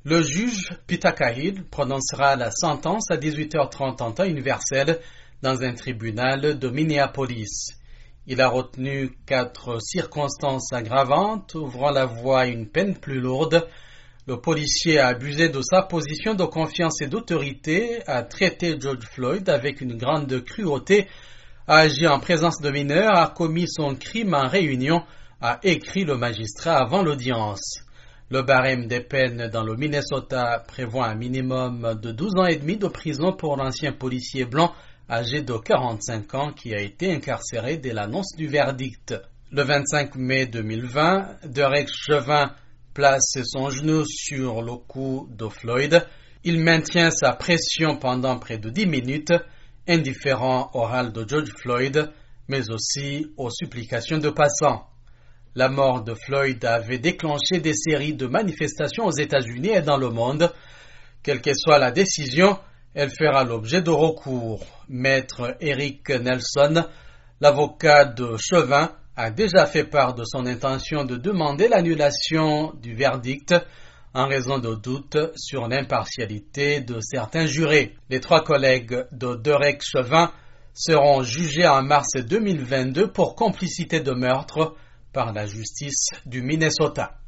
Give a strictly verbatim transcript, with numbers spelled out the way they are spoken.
Le juge Peter Cahill prononcera la sentence à dix-huit heures trente en temps universel dans un tribunal de Minneapolis. Il a retenu quatre circonstances aggravantes ouvrant la voie à une peine plus lourde. Le policier a abusé de sa position de confiance et d'autorité, a traité George Floyd avec une grande cruauté, a agi en présence de mineurs, a commis son crime en réunion, a écrit le magistrat avant l'audience. Le barème des peines dans le Minnesota prévoit un minimum de douze ans et demi de prison pour l'ancien policier blanc âgé de quarante-cinq ans qui a été incarcéré dès l'annonce du verdict. Le vingt-cinq mai deux mille vingt, Derek Chauvin place son genou sur le cou de Floyd. Il maintient sa pression pendant près de dix minutes, indifférent au râle de George Floyd, mais aussi aux supplications de passants. La mort de Floyd avait déclenché des séries de manifestations aux États-Unis et dans le monde. Quelle que soit la décision, elle fera l'objet de recours. Maître Eric Nelson, l'avocat de Chauvin, a déjà fait part de son intention de demander l'annulation du verdict en raison de doutes sur l'impartialité de certains jurés. Les trois collègues de Derek Chauvin seront jugés en mars deux mille vingt-deux pour complicité de meurtre par la justice du Minnesota.